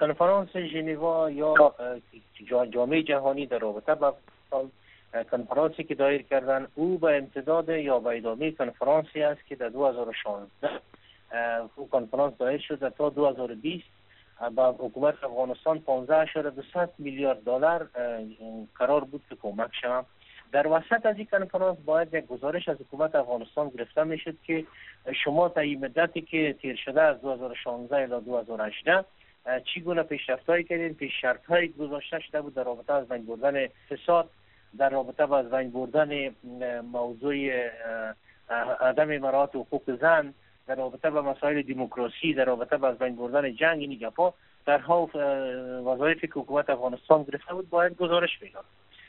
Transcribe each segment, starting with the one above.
کنفرانس ژنوا یا جامعه جهانی در رابطه با کنفرانسی که دایر کردن، او به امتداد یا به ادامه کنفرانسی است که در 2016 او کنفرانس دایر شده تا 2020 با حکومت افغانستان 15.2 میلیارد دلار قرار بود که کمک شود. در وسط از این کنفرانس باید یک گزارش از حکومت افغانستان گرفته میشد که شما تا این مدتی که تیر شده از 2016 الی 2018 چگونه پیشرفت‌هایی کردین، پیش شرط‌هایی گذاشته شده بود در رابطه از بین بردن فساد، در رابطه با از بین بردن موضوع عدم مراعات حقوق زن، در رابطه با مسائل دموکراسی، در رابطه با از بین بردن جنگ، این گپا در ها وظایفی که حکومت افغانستان گرفته بود باید گزارش میداد.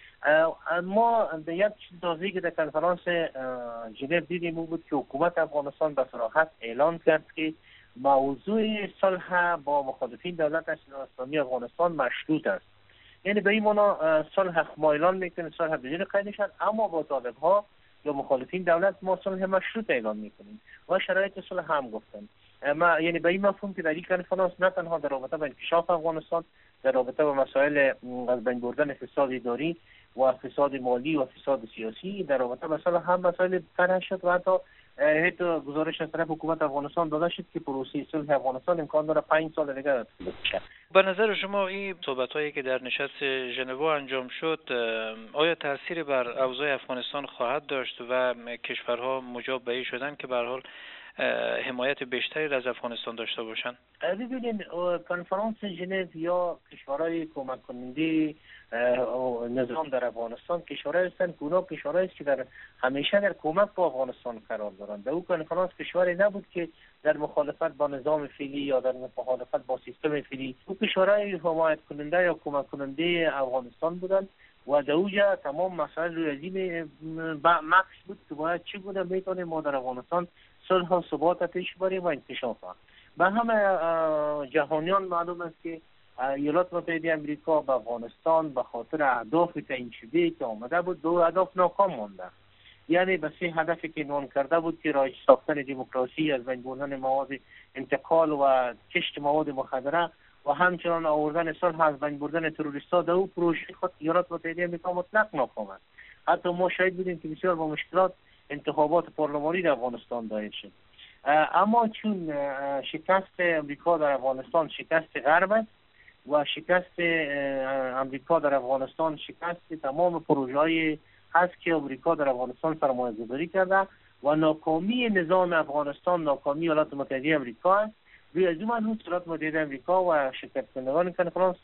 ما به یک چیز تازه‌ای که در کنفرانس ژنو دیدیم بود که حکومت افغانستان به صراحت اعلان کرد که موضوع صلح با مخالفین دولت اسلامی افغانستان مشروط است. یعنی به این معنا صلح ما اعلان میکنه، صلح بدون قید نشد، اما با طالب ها یا مخالفین دولت ما صلح مشروط اعلان میکنیم و شرایط صلح هم گفتن. ما یعنی به این مفهوم که در این کنفرانس نه تنها در رابطه با انکشاف افغانستان، در رابطه با مسائل از بین بردن فساد اداری و فساد مالی و فساد سیاسی، در رابطه با صلح هم مسائل طرح شد و حتی گزارش از طرف حکومت افغانستان داده شد که پروسه صلح افغانستان امکان داره 5 سال دیگر طول بکشه. به نظر شما این صحبت‌هایی که در نشست ژنو انجام شد آیا تأثیری بر اوضاع افغانستان خواهد داشت و کشورها مجاب به این شدن که به هر حال حمایت بیشتری از افغانستان داشته باشند؟ ببینید کنفرانس ژنو یا کشورهای کمک کننده نظام در افغانستان کشورهایی هستند که اونا کشورهایی است که در همیشه در کمک با افغانستان قرار دارند. در او کنفرانس کشوری نبود که در مخالفت با نظام فعلی یا در مخالفت با سیستم فعلی، او کشورهای حمایت کننده یا کمک کننده افغانستان بودند و در اوجا تمام مسائل روی این مکس بود که باید چگونه میتونیم ما در افغانستان صلح و ثبات پیش بریم و انکشاف. به همه جهانیان معلوم است که ایالات متحده آمریکا به افغانستان به خاطر اهداف تعیین شده که آمده بود 2 هدف ناکام مانده. یعنی به 3 هدفی که عنوان کرده بود که رایج ساختن دموکراسی، از بین بردن مواد انتقال و کشت مواد مخدره و همچنان آوردن صلح، از بین بردن تروریست‌ها، در او پروژه خود ایالات متحده آمریکا مطلق ناکام است. حتی ما شاهد بودیم که بسیار با مشکلات انتخابات پارلمانی در افغانستان دایر شد. اما چون شکست امریکا در افغانستان شکست غرب است و شکست امریکا در افغانستان شکست تمام پروژه‌های هست که امریکا در افغانستان سرمایه‌گذاری کرده و ناکامی نظام افغانستان ناکامی ایالات متحده آمریکا است. روی از اون ایالات متحده آمریکا و شرکت کنندگان کنفرانس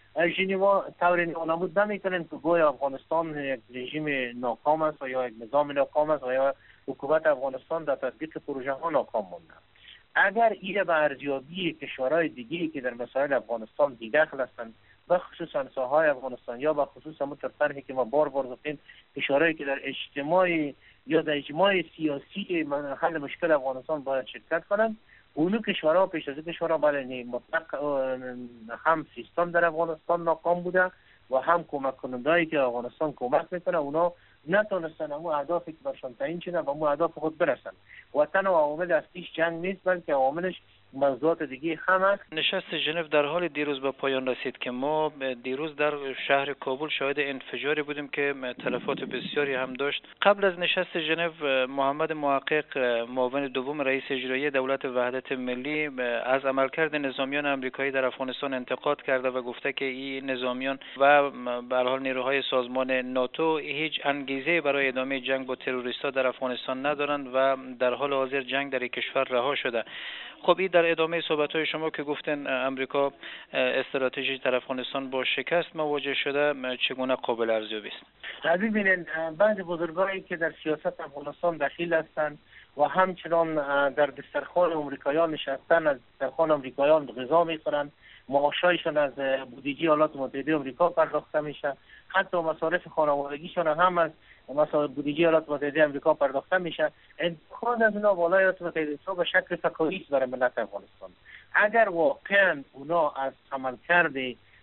ژنو طور نمود نمی‌کنند که گویا افغانستان یک رژیم ناکام است و یا یک نظام ناکام است و یا حکومت افغانستان در تطبیق پروژه ها ناکام مانده. اگر این به ارزیابی کشورهای دیگری که در مسائل افغانستان بی‌دخل هستند، به خصوص ساحه‌های افغانستان یا به خصوص همون طرحی که ما بار گفتیم کشورهایی که در اجتماع یا در اجتماع سیاسی حل مشکل افغانستان باید شرکت کنند، اونو کشورها پیش از کشورها بله مطلق هم سیستم در افغانستان ناکام بوده و هم کمک کنندهایی که افغانستان کمک میکنه اونا نتونستن همون اهدافی که برشان تعیین شده و همون اهداف خود برسن. و تنها عوامل اصلیش جنگ نیست بلکه عواملش موضوعات دیگه هم هست. نشست ژنو در حال دیروز به پایان رسید که ما دیروز در شهر کابل شاهد انفجاری بودیم که تلفات بسیاری هم داشت. قبل از نشست ژنو محمد محقق معاون دوم رئیس اجرایی دولت وحدت ملی از عملکرد نظامیان آمریکایی در افغانستان انتقاد کرده و گفته که این نظامیان و به هر حال نیروهای سازمان ناتو هیچ انگیزه برای ادامه جنگ با تروریست‌ها در افغانستان ندارند و در حال حاضر جنگ در کشور رها شده. خب این در ادامه صحبت‌های شما که گفتن امریکا استراتژی در افغانستان با شکست مواجه شده، چگونه قابل ارزیابی است؟ ببینید بعض بزرگانی که در سیاست افغانستان دخیل هستند و همچنان در دسترخوان آمریکایان نشستن، از دسترخوان آمریکایان غذا می‌خورند، معاشایشان از بودجه ایالات متحده آمریکا پرداخته میشه، حتی مصارف خانوادگیشان هم از مثلا بودجه ایالات متحده آمریکا پرداخته میشه. انتقاد از اونا بالای ایالات متحده به شکل فکاهی است برای ملت افغانستان. اگر واقعا اونا از عملکرد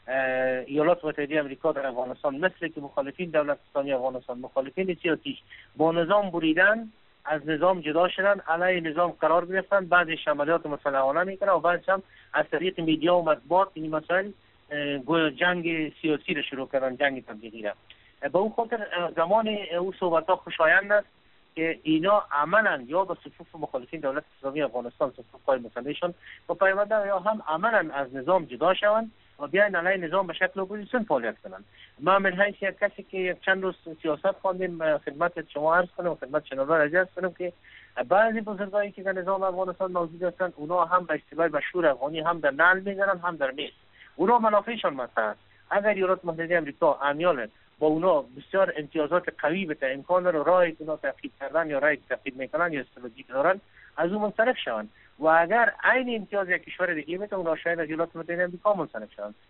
ایالات متحده آمریکا در افغانستان مثل که مخالفین دولت اسلامی افغانستان، مخالفین سیاسیش با نظام بریدن، از نظام جدا شدن، علیه نظام قرار گرفتن، بعضی عملیات مسلحانه میکنن و بعضی هم از طریق میدیا و مطبوعات این مسائل جنگ سیاسی رو شروع کردن، جنگ تبلیغی را. به اون خاطر زمان او صحبت ها خوشایند است که اینا عملا یا به صفوف مخالفین دولت اسلامی افغانستان، صفوف قائم مسلحشان و پیوندن، یا هم عملا از نظام جدا شوند و بیاین علیه نظام به شکل اپوزیسیون فعالیت کنند. ما من حیث یک کسی که یک چند روز سیاست خواندیم خدمت شما عرض کنم و خدمت شنوندگان عرض کنم که بعضی بزرگایی که در نظام افغانستان موجود هستند، اونا هم به اصطلاح بشور افغانی هم در نعل میزنن هم در میز. اونا منافعشان مطرح است. اگر ایالات متحده آمریکا امیال با اونا بسیار امتیازات قوی بده، امکان رو راه اونا تعقیب کردن یا راه تعقیب میکنن یا استراتژی دارن، از اون منصرف شوند. و اگر عین امتیاز یک کشور دیگه بده، اونا شاید از ایالات متحده آمریکا منصرف شوند.